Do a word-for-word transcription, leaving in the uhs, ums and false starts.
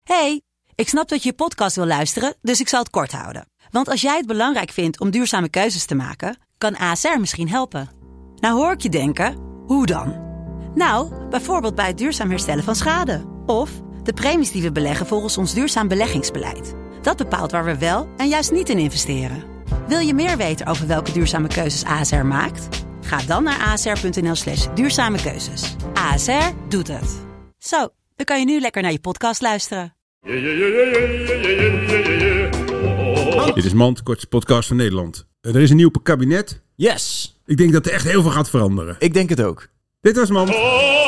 Hey, ik snap dat je je podcast wil luisteren, dus ik zal het kort houden. Want als jij het belangrijk vindt om duurzame keuzes te maken, kan A S R misschien helpen. Nou hoor ik je denken, hoe dan? Nou, bijvoorbeeld bij het duurzaam herstellen van schade. Of de premies die we beleggen volgens ons duurzaam beleggingsbeleid. Dat bepaalt waar we wel en juist niet in investeren. Wil je meer weten over welke duurzame keuzes A S R maakt? Ga dan naar asr.nl slash duurzame keuzes. A S R doet het. Zo, dan kan je nu lekker naar je podcast luisteren. Dit is Mand, kortste podcast van Nederland. Er is een nieuw kabinet. Yes! Ik denk dat er echt heel veel gaat veranderen. Ik denk het ook. Dit was Mand.